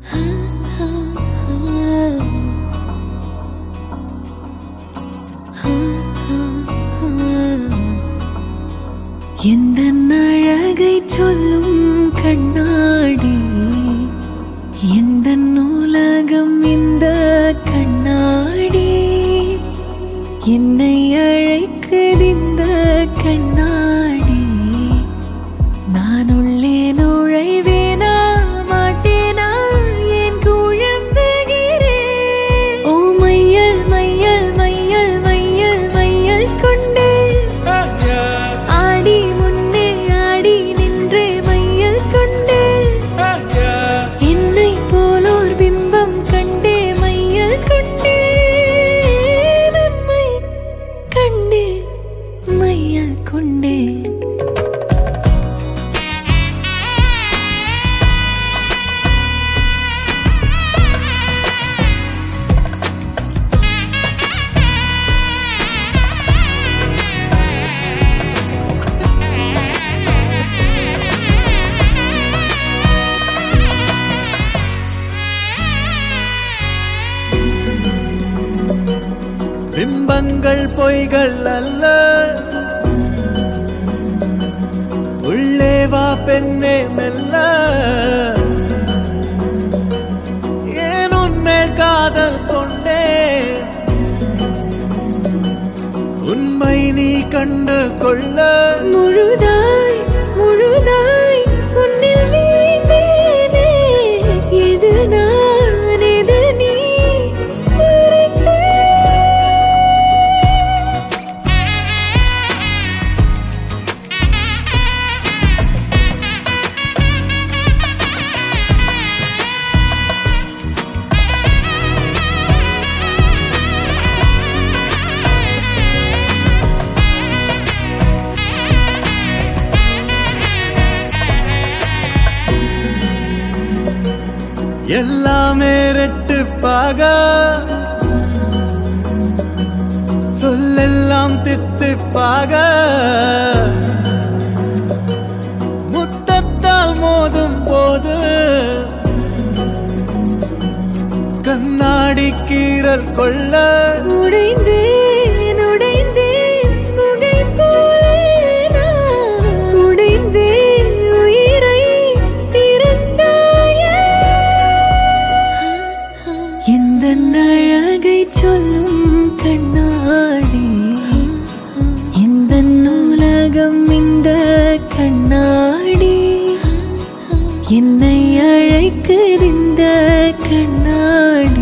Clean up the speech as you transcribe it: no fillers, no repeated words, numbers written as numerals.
எந்தன் அழகை சொல்லும் கண்ணாடி, எந்தன் உலகம் இந்த கண்ணாடி, என்னை அழைக்குது இந்த கண்ணாடி. நான் உள்ளே நுழைவேனா மாட்டேனா என் குழம்புகிறேன். ஓ மையல் மையல் மையல் மையல் மையல் கொண்டே ஆடி முன்னே ஆடி நின்றே மையல் கொண்டே என்னை போலோர் பிம்பம் கண்டே மையல் கொண்டே உண்மை கண்டே மையல் கொண்டே. பிம்பங்கள் பொய்கள் அல்ல, உள்ளே வா பெண்ணே மெல்ல. ஏன் உன்மேல் காதல் கொண்டே, உண்மை நீ கண்டு கொள்ள. முழுதாய் முழுதாய் உன்னில் வீழ்ந்தேனே, எது நான் எது நீ எல்லாமே ரெட்டுப்பாக, சொல்லெல்லாம் தித்திப்பாக, முத்தத்தால் மோதும் போது கண்ணாடி கீறல் கொள்ள. உடைந்தேன் உடைந்தேன் புகை போலே நான் உடைந்தேன் உயிரை திறந்தாயே. எந்தன் அழகை சொல்லும் கண்ணாடி, எந்தன் உலகம் இந்த கண்ணாடி, என்னை அழைக்குது இந்த கண்ணாடி.